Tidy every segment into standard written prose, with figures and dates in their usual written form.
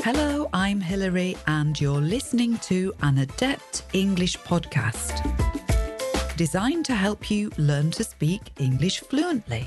Hello, I'm Hilary and you're listening to an Adept English podcast, designed to help you learn to speak English fluently.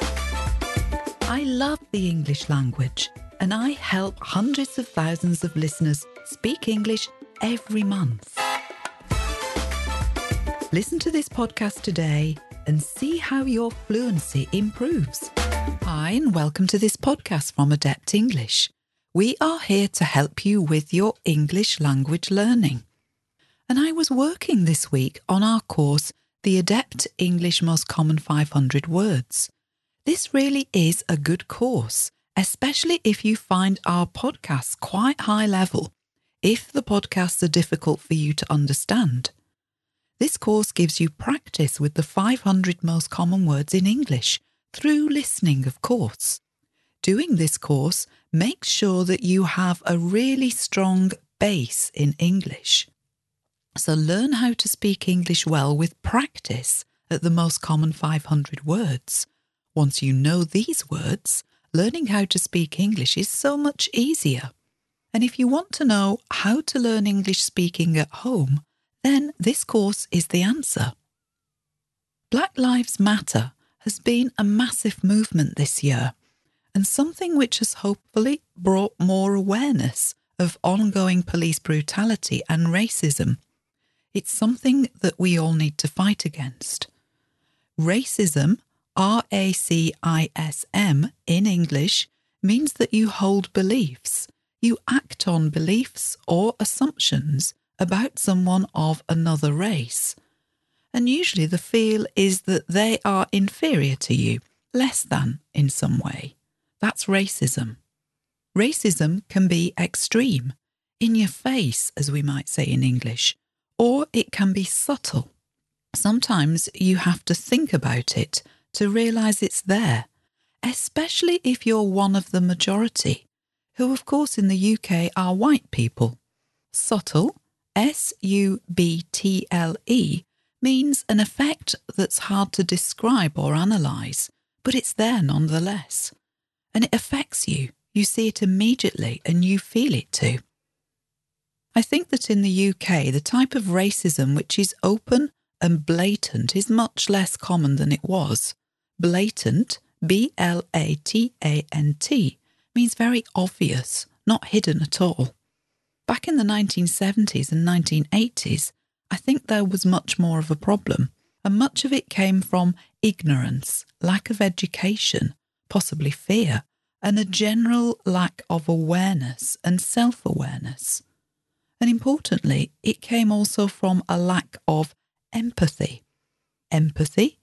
I love the English language and I help hundreds of thousands of listeners speak English every month. Listen to this podcast today and see how your fluency improves. Hi and welcome to this podcast from Adept English. We are here to help you with your English language learning. And I was working this week on our course, The Adept English Most Common 500 Words. This really is a good course, especially if you find our podcasts quite high level, if the podcasts are difficult for you to understand. This course gives you practice with the 500 most common words in English, through listening, of course. Doing this course makes sure that you have a really strong base in English. So learn how to speak English well with practice at the most common 500 words. Once you know these words, learning how to speak English is so much easier. And if you want to know how to learn English speaking at home, then this course is the answer. Black Lives Matter has been a massive movement this year, and something which has hopefully brought more awareness of ongoing police brutality and racism. It's something that we all need to fight against. Racism, R-A-C-I-S-M, in English, means that you hold beliefs. You act on beliefs or assumptions about someone of another race. And usually the feel is that they are inferior to you, less than in some way. That's racism. Racism can be extreme, in your face, as we might say in English, or it can be subtle. Sometimes you have to think about it to realise it's there, especially if you're one of the majority, who of course in the UK are white people. Subtle, S-U-B-T-L-E, means an effect that's hard to describe or analyse, but it's there nonetheless. And it affects you. You see it immediately and you feel it too. I think that in the UK, the type of racism which is open and blatant is much less common than it was. Blatant, B-L-A-T-A-N-T, means very obvious, not hidden at all. Back in the 1970s and 1980s, I think there was much more of a problem, and much of it came from ignorance, lack of education, possibly fear, and a general lack of awareness and self-awareness. And importantly, it came also from a lack of empathy. Empathy,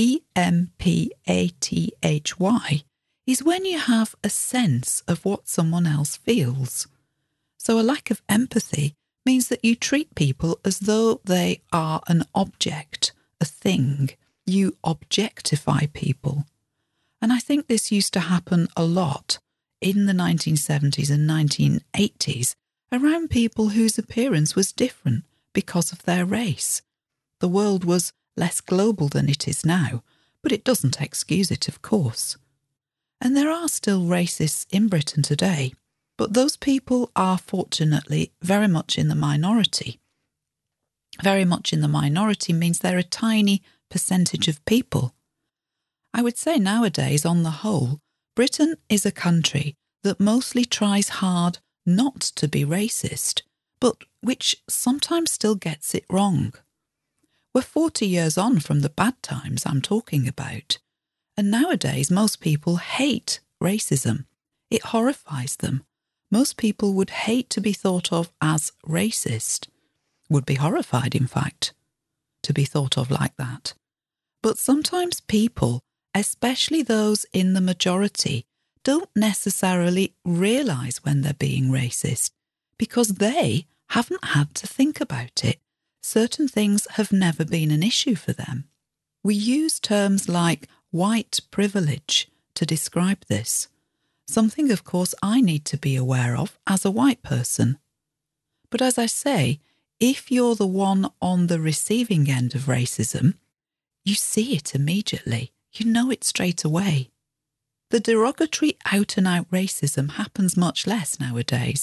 E-M-P-A-T-H-Y, is when you have a sense of what someone else feels. So a lack of empathy means that you treat people as though they are an object, a thing. You objectify people. And I think this used to happen a lot in the 1970s and 1980s around people whose appearance was different because of their race. The world was less global than it is now, but it doesn't excuse it, of course. And there are still racists in Britain today, but those people are fortunately very much in the minority. Very much in the minority means they're a tiny percentage of people. I would say nowadays, on the whole, Britain is a country that mostly tries hard not to be racist, but which sometimes still gets it wrong. We're 40 years on from the bad times I'm talking about, and nowadays most people hate racism. It horrifies them. Most people would hate to be thought of as racist, would be horrified, in fact, to be thought of like that. But sometimes people, especially those in the majority, don't necessarily realise when they're being racist because they haven't had to think about it. Certain things have never been an issue for them. We use terms like white privilege to describe this, something of course I need to be aware of as a white person. But as I say, if you're the one on the receiving end of racism, you see it immediately. You know it straight away. The derogatory out-and-out racism happens much less nowadays,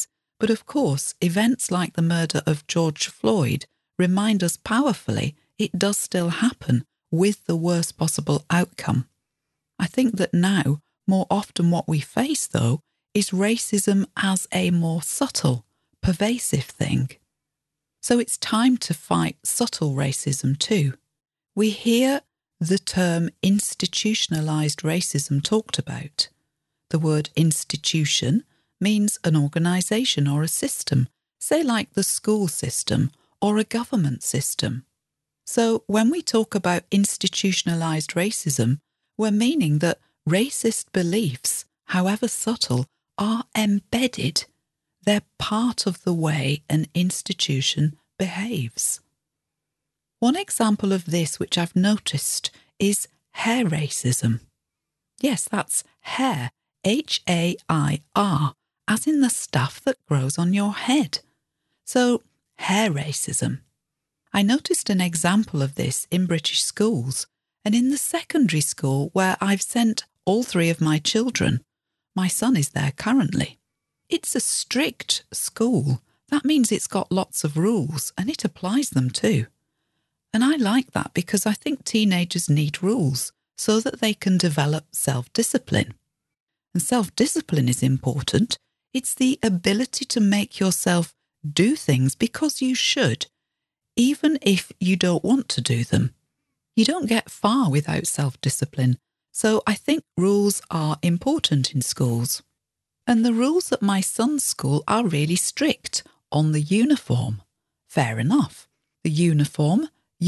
But of course, events like the murder of George Floyd remind us powerfully it does still happen with the worst possible outcome. I think that now, more often what we face, though, is racism as a more subtle, pervasive thing. So it's time to fight subtle racism too. We hear the term institutionalised racism talked about. The word institution means an organisation or a system, say like the school system or a government system. So when we talk about institutionalised racism, we're meaning that racist beliefs, however subtle, are embedded. They're part of the way an institution behaves. One example of this which I've noticed is hair racism. Yes, that's hair, H-A-I-R, as in the stuff that grows on your head. So, hair racism. I noticed an example of this in British schools, and in the secondary school where I've sent all 3 of my children. My son is there currently. It's a strict school. That means it's got lots of rules, and it applies them too. And I like that because I think teenagers need rules so that they can develop self-discipline. And self-discipline is important. It's the ability to make yourself do things because you should, even if you don't want to do them. You don't get far without self-discipline, so I think rules are important in schools. And the rules at my son's school are really strict on the uniform. Fair enough. The uniform,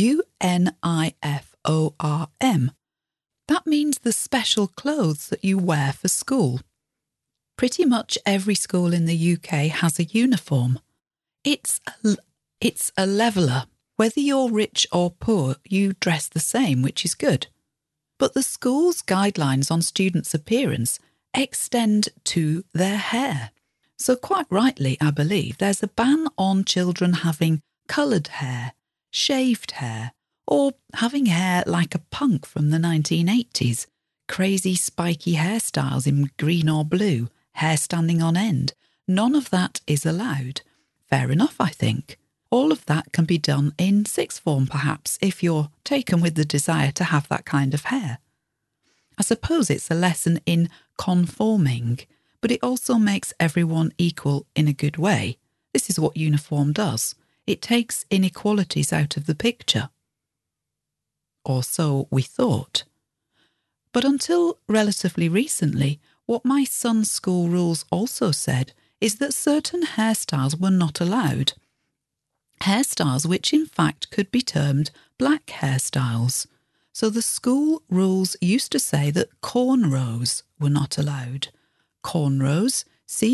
U-N-I-F-O-R-M. That means the special clothes that you wear for school. Pretty much every school in the UK has a uniform. It's a leveller. Whether you're rich or poor, you dress the same, which is good. But the school's guidelines on students' appearance extend to their hair. So quite rightly, I believe, there's a ban on children having coloured hair, shaved hair, or having hair like a punk from the 1980s, crazy spiky hairstyles in green or blue, hair standing on end. None of that is allowed. Fair enough, I think. All of that can be done in sixth form, perhaps, if you're taken with the desire to have that kind of hair. I suppose it's a lesson in conforming, but it also makes everyone equal in a good way. This is what uniform does. It takes inequalities out of the picture. Or so we thought. But until relatively recently, what my son's school rules also said is that certain hairstyles were not allowed. Hairstyles which in fact could be termed black hairstyles. So the school rules used to say that cornrows were not allowed. Cornrows,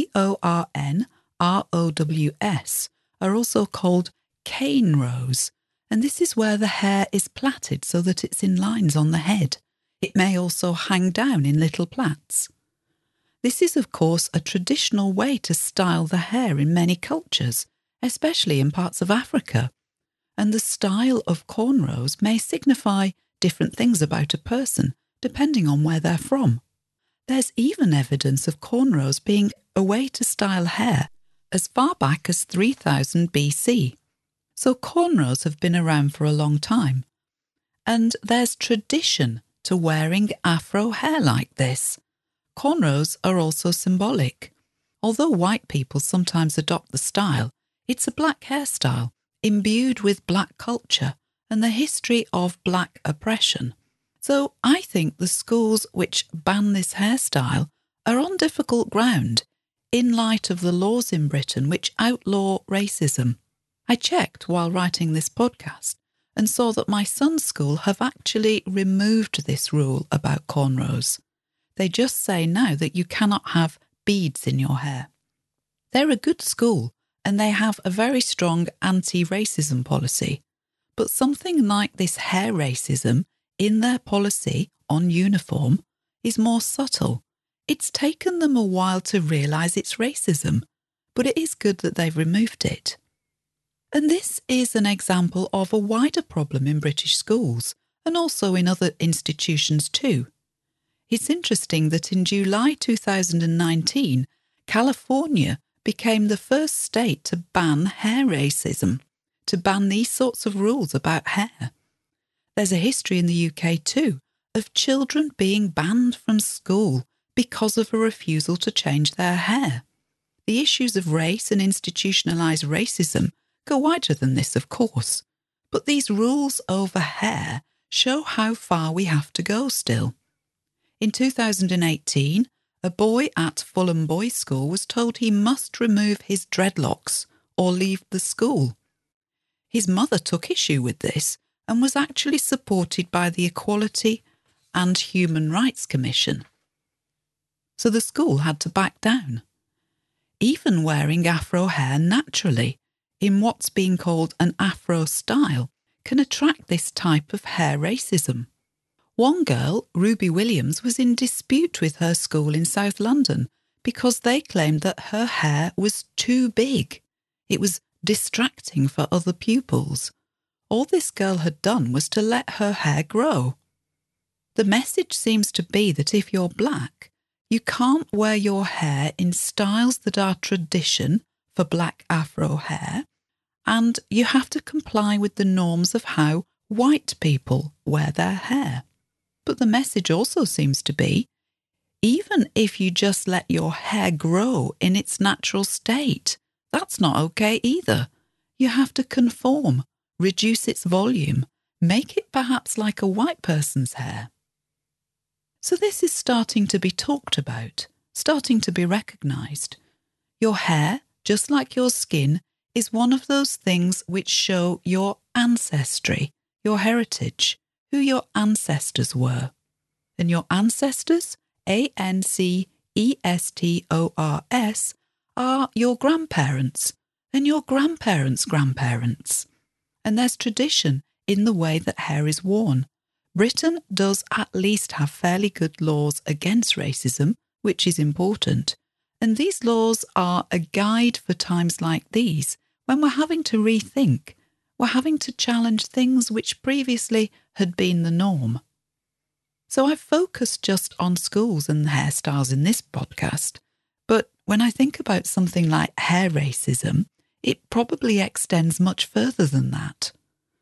C-O-R-N-R-O-W-S, are also called cane rows, and this is where the hair is plaited so that it's in lines on the head. It may also hang down in little plaits. This is, of course, a traditional way to style the hair in many cultures, especially in parts of Africa, and the style of cornrows may signify different things about a person, depending on where they're from. There's even evidence of cornrows being a way to style hair as far back as 3000 BC. So cornrows have been around for a long time. And there's tradition to wearing afro hair like this. Cornrows are also symbolic. Although white people sometimes adopt the style, it's a black hairstyle, imbued with black culture and the history of black oppression. So I think the schools which ban this hairstyle are on difficult ground in light of the laws in Britain which outlaw racism. I checked while writing this podcast and saw that my son's school have actually removed this rule about cornrows. They just say now that you cannot have beads in your hair. They're a good school and they have a very strong anti-racism policy. But something like this hair racism in their policy on uniform is more subtle. It's taken them a while to realise it's racism, but it is good that they've removed it. And this is an example of a wider problem in British schools and also in other institutions too. It's interesting that in July 2019, California became the first state to ban hair racism, to ban these sorts of rules about hair. There's a history in the UK too of children being banned from school because of a refusal to change their hair. The issues of race and institutionalised racism go wider than this, of course, but these rules over hair show how far we have to go still. In 2018, a boy at Fulham Boys' School was told he must remove his dreadlocks or leave the school. His mother took issue with this and was actually supported by the Equality and Human Rights Commission. So the school had to back down. Even wearing afro hair naturally, in what's being called an afro style, can attract this type of hair racism. One girl, Ruby Williams, was in dispute with her school in South London because they claimed that her hair was too big. It was distracting for other pupils. All this girl had done was to let her hair grow. The message seems to be that if you're black, you can't wear your hair in styles that are tradition for black afro hair, and you have to comply with the norms of how white people wear their hair. But the message also seems to be, even if you just let your hair grow in its natural state, that's not okay either. You have to conform, reduce its volume, make it perhaps like a white person's hair. So this is starting to be talked about, starting to be recognised. Your hair, just like your skin, is one of those things which show your ancestry, your heritage, who your ancestors were. And your ancestors, ancestors, are your grandparents and your grandparents' grandparents. And there's tradition in the way that hair is worn. Britain does at least have fairly good laws against racism, which is important. And these laws are a guide for times like these, when we're having to rethink, we're having to challenge things which previously had been the norm. So I've focused just on schools and hairstyles in this podcast, but when I think about something like hair racism, it probably extends much further than that.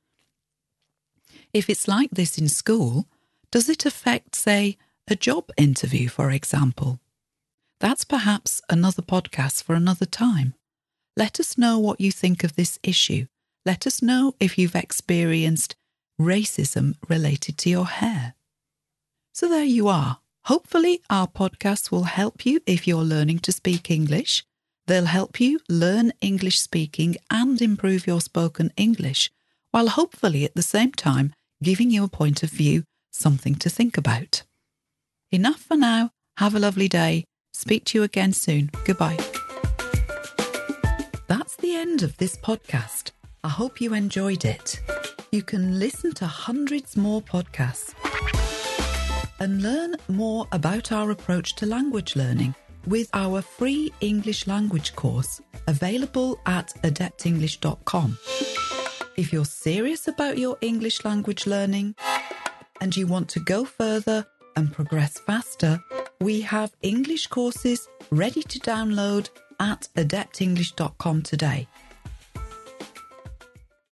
If it's like this in school, does it affect, say, a job interview, for example? That's perhaps another podcast for another time. Let us know what you think of this issue. Let us know if you've experienced racism related to your hair. So there you are. Hopefully our podcasts will help you if you're learning to speak English. They'll help you learn English speaking and improve your spoken English, while hopefully at the same time giving you a point of view, something to think about. Enough for now. Have a lovely day. Speak to you again soon. Goodbye. That's the end of this podcast. I hope you enjoyed it. You can listen to hundreds more podcasts and learn more about our approach to language learning with our free English language course available at adeptenglish.com. If you're serious about your English language learning and you want to go further and progress faster, we have English courses ready to download at adeptenglish.com today.